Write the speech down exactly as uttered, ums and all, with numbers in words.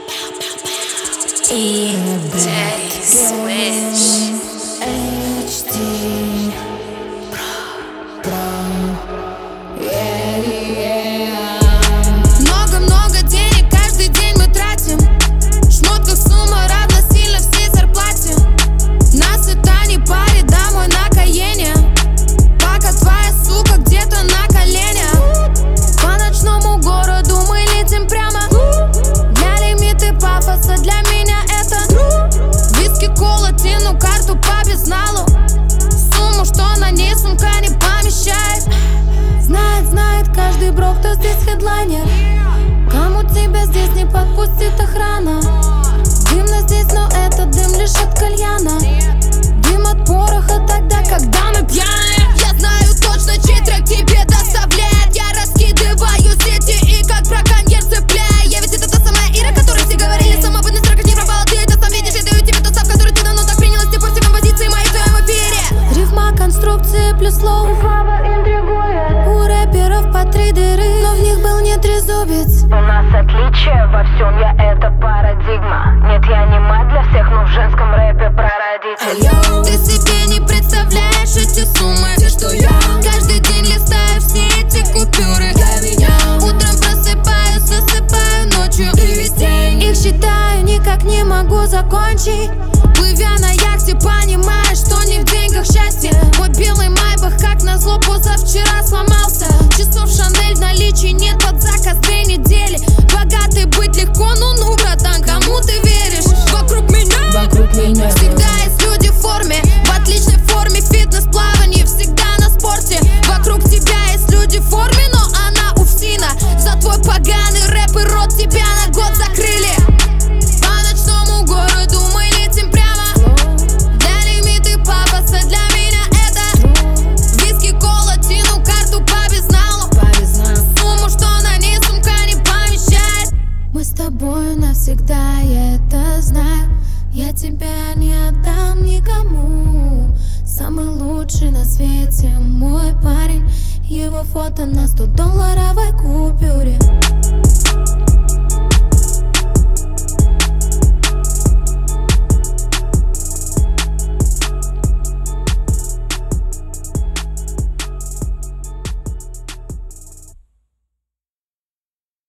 И Switch эйч ди много-много денег каждый день мы тратим. В шмотках сумма равносильно всей зарплате. Нас это не парит, домой на Каене, пока твоя сука где-то на коленях. По ночному городу мы летим прямо. Для лимиты пафоса, для меня это виски, кола, тяну карту по безналу. Сумму, что на ней сумка не помещает. Знает, знает каждый бро, кто здесь хедлайнер. Кому тебя здесь не подпустит охрана. Дымно здесь, но это дым лишь от кальяна. Дым от пороха тогда, когда мы пьяные. Я знаю точно, чей трек тебе доставляет. Я раскидываю сети и как браконьер цепляю. Я ведь это та самая Ира, которой все говорили. Сама бы на строках не пропала, ты это сам видишь. Я даю тебе тот став, который ты давно так принялась. Ты по всей композиции моей в твоем эфире. Рифма, конструкции плюс слов. У рэперов по три дыры, но в них был не трезубец. У нас отличие во всем, я это парадигма. Нет, я не мать для всех, но в женском рэпе прародитель. Ты себе не представляешь эти суммы. Те, что я каждый день листаю все эти купюры. Я меня утром просыпаюсь, засыпаю ночью и весь день их считаю, никак не могу закончить. Плывя на яхте, понимаешь, что не в деньгах счастье. Мой белый майбах, как назло, позавчера сломался. Часов Шанель в наличии нет, под заказ две недели. Богатый быть легко, ну ну, братан, кому ты веришь? Вокруг меня, Вокруг меня всегда есть люди в форме, в отличной форме, фитнес, плавание, всегда на спорте. Вокруг тебя есть люди в форме, но она увсина. За твой поганый рэп и рот тебя на год закрыли. По ночному городу мы летим прямо. Для лимиты пафоса, для меня это виски, кола, тяну карту по безналу. Сумму, что на ней сумка не помещает. Мы с тобою навсегда, я это знаю. Я тебя не отдам никому. Самый лучший на свете мой парень. Его фото на сто долларовой купюре.